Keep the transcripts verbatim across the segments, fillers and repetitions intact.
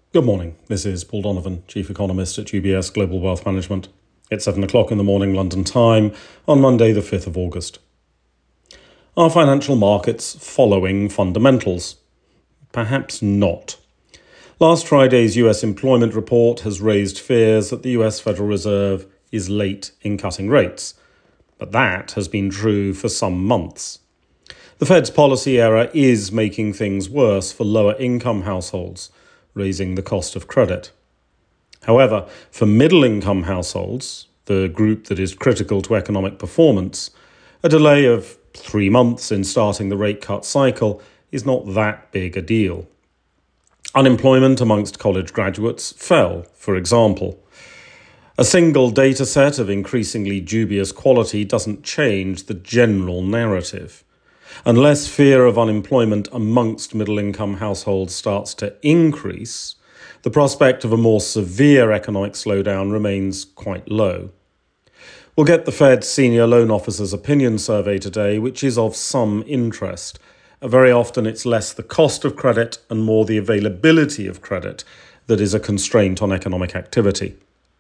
Good morning. This is Paul Donovan, Chief Economist at U B S Global Wealth Management. It's seven o'clock in the morning London time on Monday the fifth of August. Are financial markets following fundamentals? Perhaps not. Last Friday's U S employment report has raised fears that the U S Federal Reserve is late in cutting rates, but that has been true for some months. The Fed's policy error is making things worse for lower income households, raising the cost of credit. However, for middle-income households, the group that is critical to economic performance, a delay of three months in starting the rate cut cycle is not that big a deal. Unemployment amongst college graduates fell, for example. A single data set of increasingly dubious quality doesn't change the general narrative. Unless fear of unemployment amongst middle-income households starts to increase, the prospect of a more severe economic slowdown remains quite low. We'll get the Fed's senior loan officer's opinion survey today, which is of some interest. Very often it's less the cost of credit and more the availability of credit that is a constraint on economic activity.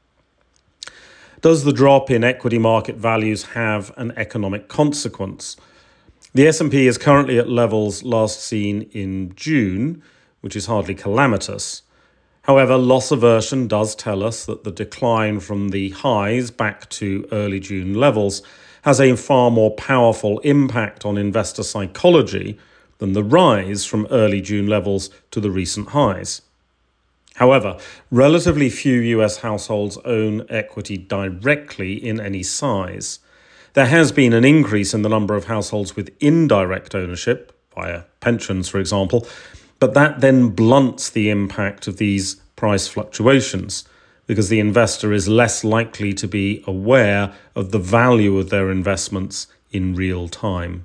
Does the drop in equity market values have an economic consequence? The S and P is currently at levels last seen in June, which is hardly calamitous. However, loss aversion does tell us that the decline from the highs back to early June levels has a far more powerful impact on investor psychology than the rise from early June levels to the recent highs. However, relatively few U S households own equity directly in any size. There has been an increase in the number of households with indirect ownership, via pensions for example, but that then blunts the impact of these price fluctuations because the investor is less likely to be aware of the value of their investments in real time.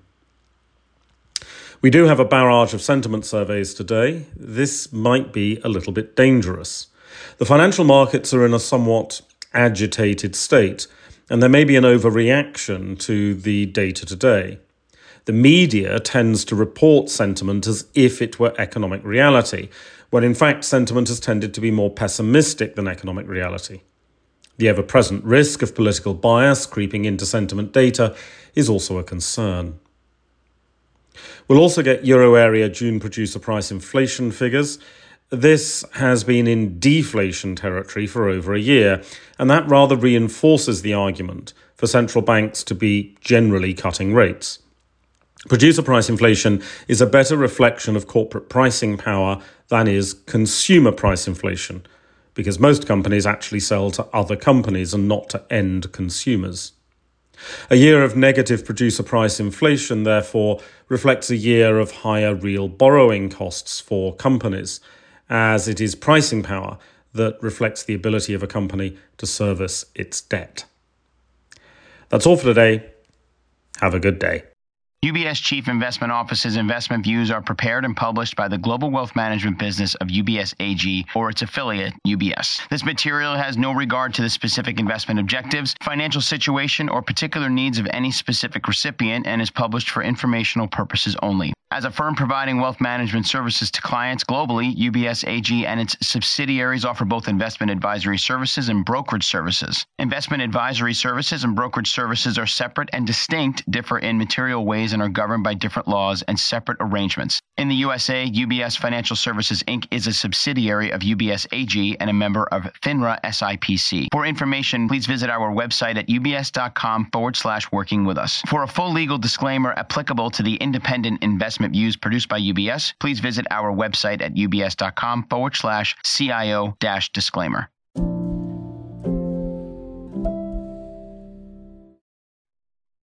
We do have a barrage of sentiment surveys today. This might be a little bit dangerous. The financial markets are in a somewhat agitated state, and there may be an overreaction to the data today. The media tends to report sentiment as if it were economic reality, when in fact sentiment has tended to be more pessimistic than economic reality. The ever-present risk of political bias creeping into sentiment data is also a concern. We'll also get Euro area June producer price inflation figures. This has been in deflation territory for over a year, and that rather reinforces the argument for central banks to be generally cutting rates. Producer price inflation is a better reflection of corporate pricing power than is consumer price inflation, because most companies actually sell to other companies and not to end consumers. A year of negative producer price inflation, therefore, reflects a year of higher real borrowing costs for companies, as it is pricing power that reflects the ability of a company to service its debt. That's all for today. Have a good day. U B S Chief Investment Office's investment views are prepared and published by the global wealth management business of U B S A G or its affiliate, U B S. This material has no regard to the specific investment objectives, financial situation, or particular needs of any specific recipient and is published for informational purposes only. As a firm providing wealth management services to clients globally, U B S A G and its subsidiaries offer both investment advisory services and brokerage services. Investment advisory services and brokerage services are separate and distinct, differ in material ways, and are governed by different laws and separate arrangements. In the U S A, U B S Financial Services Incorporated is a subsidiary of U B S A G and a member of FINRA S I P C. For information, please visit our website at ubs.com forward slash working with us. For a full legal disclaimer applicable to the independent investment views produced by U B S, please visit our website at ubs.com forward slash CIO dash disclaimer.